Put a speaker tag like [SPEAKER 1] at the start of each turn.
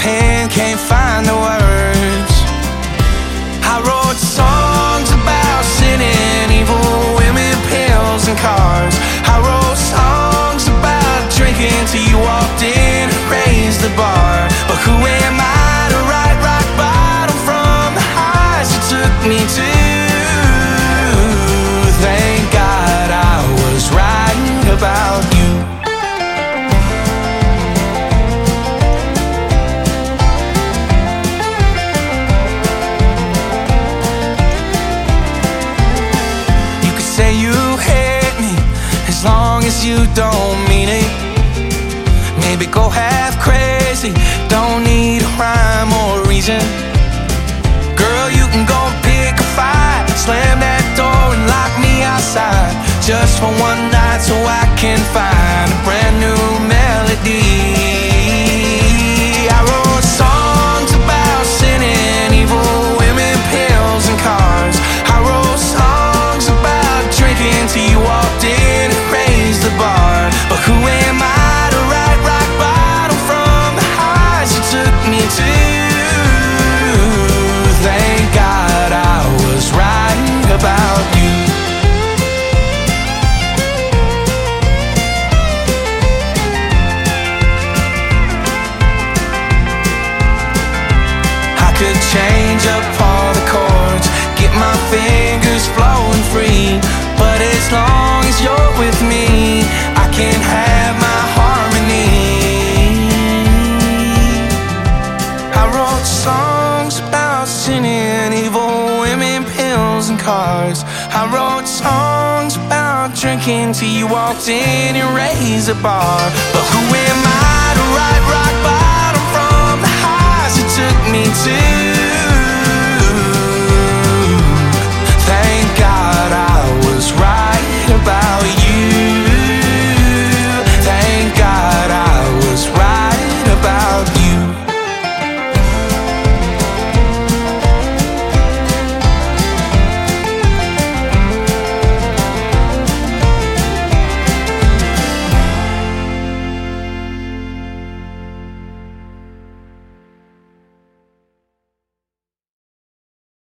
[SPEAKER 1] pen can't find the words. I wrote songs about sinning, evil women, pills and cars. I wrote songs about drinking till you walked in and raised the bar. But who am I to write rock bottom from the highs you took me to? Thank God I was writing about you. You could say you hate me as long as you don't mean it. Maybe go half crazy, don't need a rhyme or reason. Girl, you can go pick a fight, slam that door and lock me outside, just for one night so I can find a brand new melody. I wrote songs about sinning, evil women, pills and cars. I wrote songs about drinking till you walked in and raised the bar. But who am I to write rock bottom from the highs you took me to? Thank God I was writing about you. I could change up all the chords, get my fingers flowing free, but as long as you're with me, I can have my harmony. I wrote songs about sinning, evil women, pills and cars. I wrote songs about drinking till you walked in and raised the bar. But who am I to write rock bottom